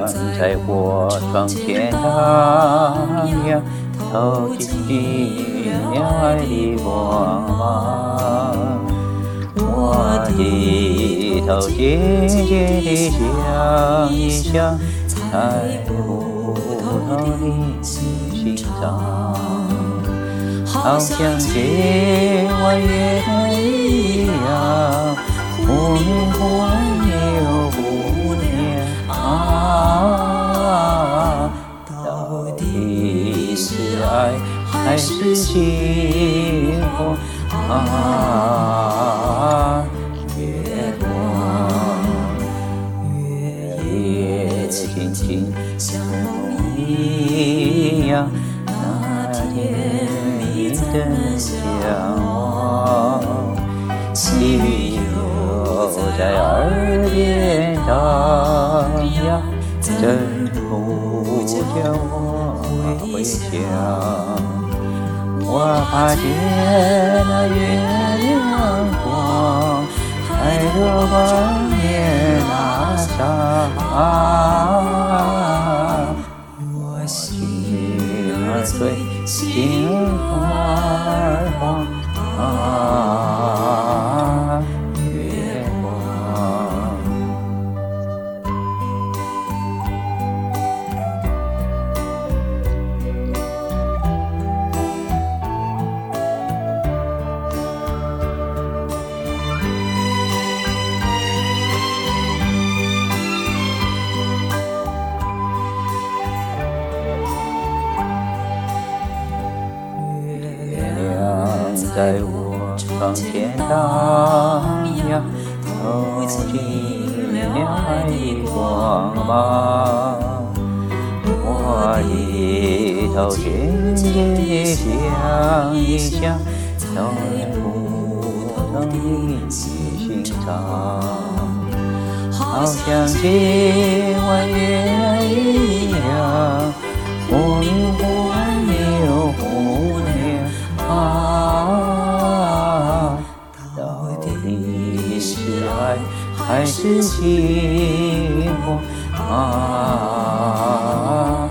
在我窗前荡漾，透进了爱的光芒。我低头静静地想一想，猜不透你心脏，好像千万月一样，忽明忽暗又忽明啊，到底是爱还是心慌啊？月光，月夜静静像梦一样，那天你真相望，细雨又在耳边荡漾，真不叫我回想。我发现那月亮光，还有万年那伤。我心儿碎，心儿慌啊，月光。在我窗前荡漾，透进了爱的光芒。我低头静静地想一想，猜不透你的心肠，好像千万月一样，忽明忽暗又忽明啊，到底是爱还是心慌啊？